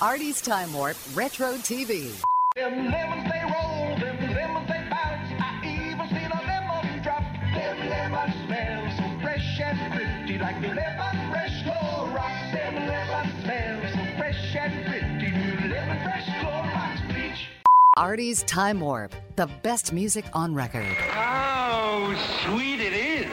Artie's Time Warp Retro TV. Them lemons they roll, them lemons they bounce. I even seen a lemon drop. Them lemons smell so fresh and pretty, like the lemon fresh glow rocks. Them lemons smell so fresh and pretty, new lemon fresh glow rocks bleach. Artie's Time Warp, the best music on record. How sweet it is.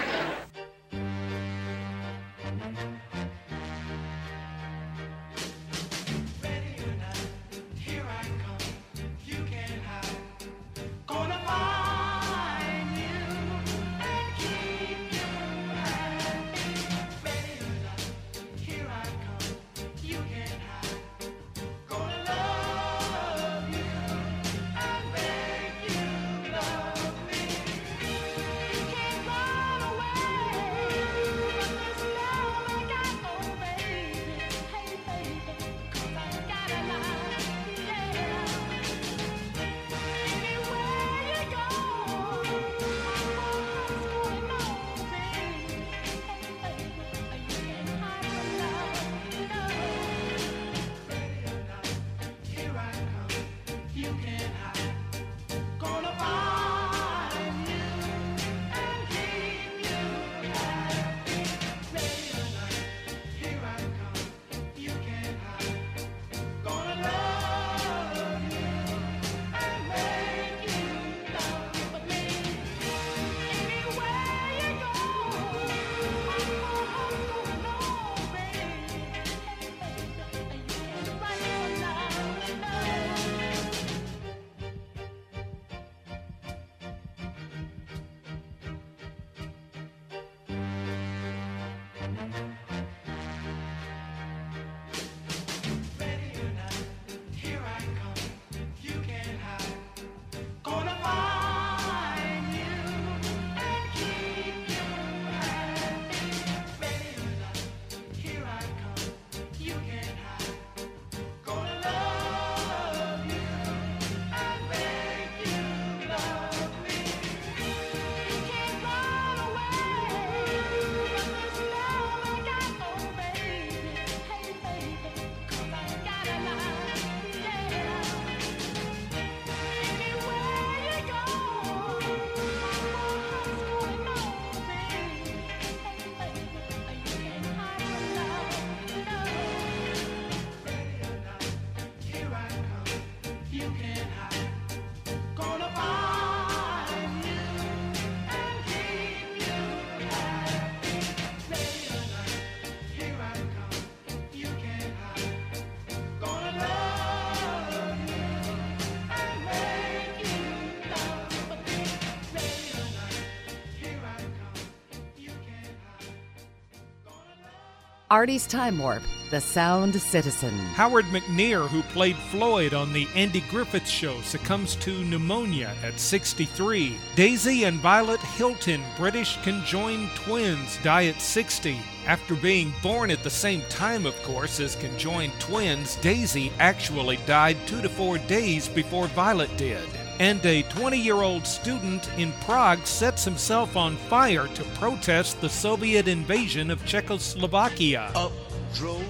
Artie's Time Warp, the Sound Citizen. Howard McNear, who played Floyd on The Andy Griffith Show, succumbs to pneumonia at 63. Daisy and Violet Hilton, British conjoined twins, die at 60. After being born at the same time, of course, as conjoined twins, Daisy actually died 2 to 4 days before Violet did. And a 20-year-old student in Prague sets himself on fire to protest the Soviet invasion of Czechoslovakia. Up drove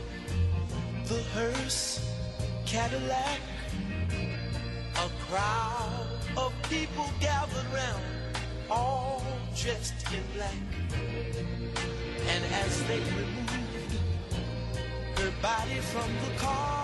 the hearse Cadillac. A crowd of people gathered round, all dressed in black. And as they removed her body from the car,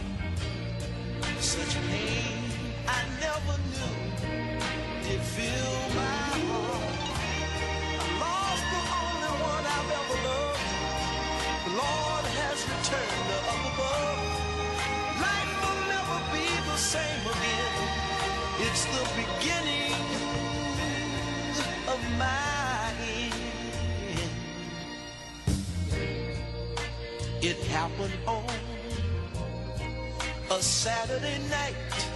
such pain I never knew did fill my heart. I lost the only one I've ever loved. The Lord has returned her up above. Life will never be the same again. It's the beginning of my end. It happened on a Saturday night.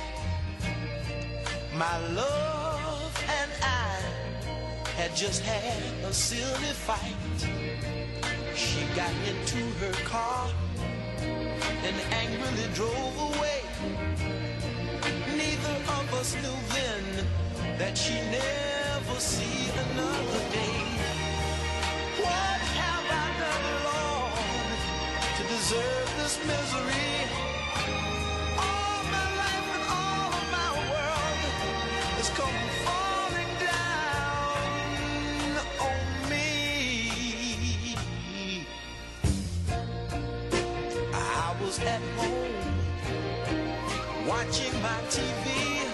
My love and I had just had a silly fight. She got into her car and angrily drove away. Neither of us knew then that she'd never see another day. What have I done, Lord, to deserve this misery? was at home watching my TV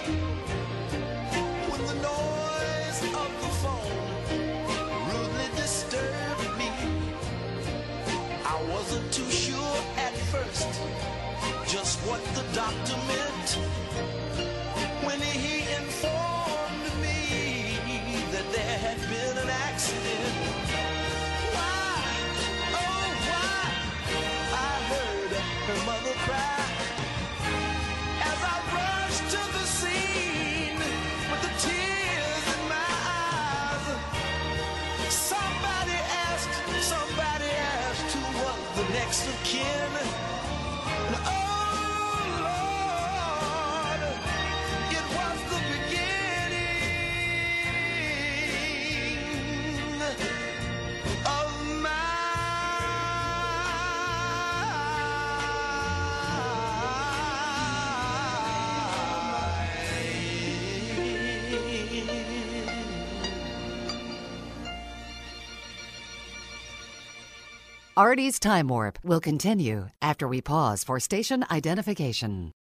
when the noise of the phone rudely disturbed me. I wasn't too sure at first just what the doctor meant when he informed me that there had been an accident. Why, oh why, I heard her mother cry as I rushed to the scene with the tears in my eyes. Somebody asked who was the next of kin. Oh Lord, it was the beginning of Artie's Time Warp will continue after we pause for station identification.